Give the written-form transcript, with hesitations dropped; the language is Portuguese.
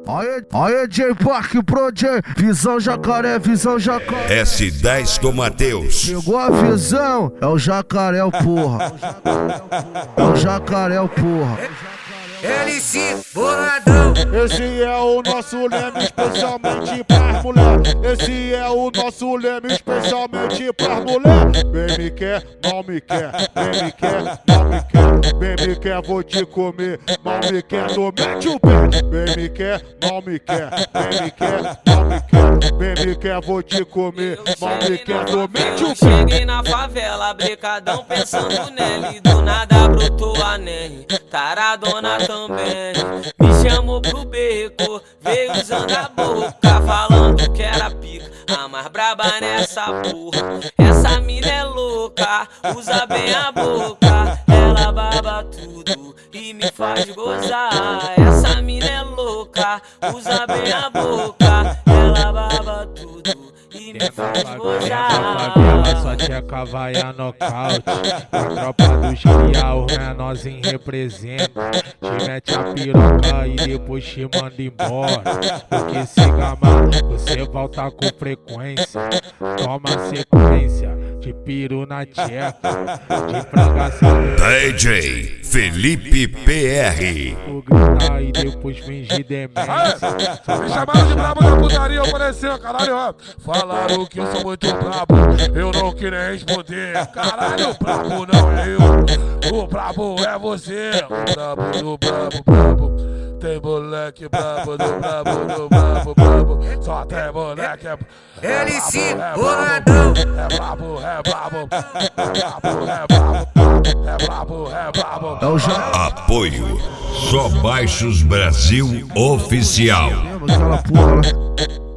Aê, J-Park Pro J, visão jacaré, visão jacaré. S10 do Matheus. Chegou a visão, é o jacaré, porra. É o jacaré, porra. LC boladão. Esse é o nosso leme especialmente pras mulher. Esse é o nosso leme especialmente pras mulher. Bem me quer, mal me quer. Bem me quer, mal me quer. Bem me quer, vou te comer. Mal me quer, não mete o pé. Bem me quer, mal me quer. Bem me quer, mal me quer. Bem me quer, vou te comer. Mal me quer, não mete o pé. Cheguei na favela, brecadão pensando nele. Do nada brotou a Nelly, taradona também. Me chamou pro beco, veio usando a boca, falando que era pica, a mais braba nessa porra. Essa mina é louca, usa bem a boca, ela baba tudo e me faz gozar. Essa mina é louca, usa bem a boca, ela baba tudo e me faz gozar. Só tcheca vai a nocaute. A tropa dos cria, os menorzinhos representa. Te mete a piroca e depois te manda embora. Porque se gamar, você volta com frequência. Toma sequência, de piru na tcheca, de franga DJ Felipe PR. Vou gritar e depois fingir demência. Me chamaram de brabo da putaria, apareceu, caralho, ó. Falaram que eu sou muito brabo, eu não queria responder. Caralho, o brabo não é eu, o brabo é você. O brabo do brabo, brabo. Tem moleque brabo do brabo, brabo. Só tem moleque LC boladão. É brabo, é brabo. É brabo, é brabo. É brabo, é brabo. É o jacaré. Apoio Só Baixos Brasil Oficial. Aquela porra lá.